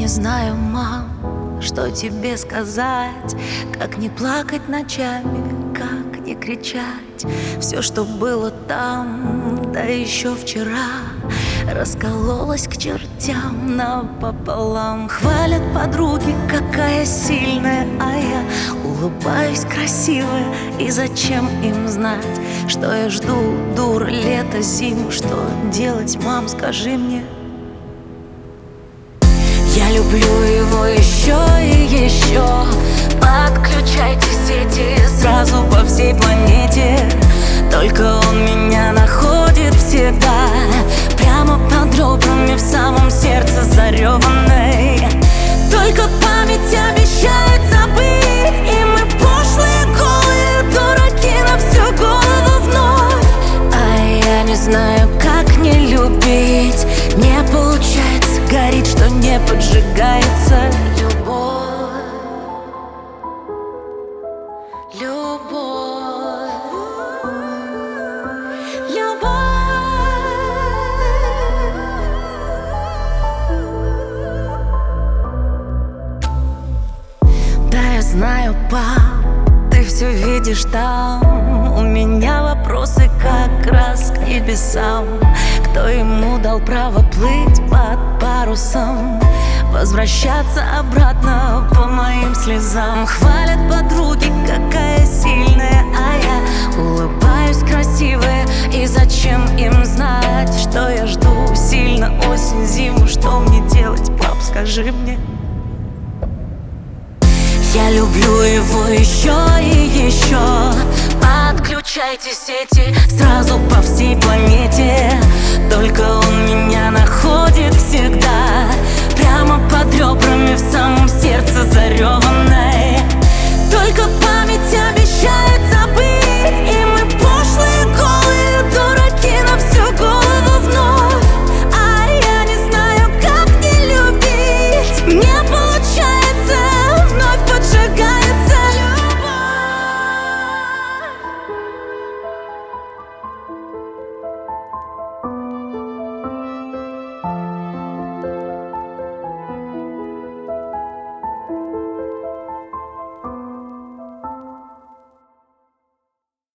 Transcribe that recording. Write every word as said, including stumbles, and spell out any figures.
не знаю, мам, что тебе сказать, как не плакать ночами, как не кричать. Все, что было там, да еще вчера, раскололось к чертям напополам. Хвалят подруги, какая сильная, а я улыбаюсь красивая. И зачем им знать, что я жду, дура, лето, зиму? Что делать, мам, скажи мне? Я люблю его еще и еще. Подключайте сети сразу по всей планете. Только он меня находит всегда, прямо под ребрами, в самом сердце зареванной. Только память обещает забыть, и мы пошлые, голые дураки на всю голову вновь. А я не знаю, как не любить. Не получается, горит, что не поджигается. Любовь, любовь, любовь. Да, я знаю, пап, ты все видишь там. У меня вопросы как раз к небесам. Кто ему дал право плыть под парусом, возвращаться обратно по моим слезам? Хвалят подруги, какая сильная, а я улыбаюсь красивая. И зачем им знать, что я жду сильно осень, зиму? Что мне делать, пап, скажи мне? Я люблю его еще и еще. Подключайте сети сразу по всей планете.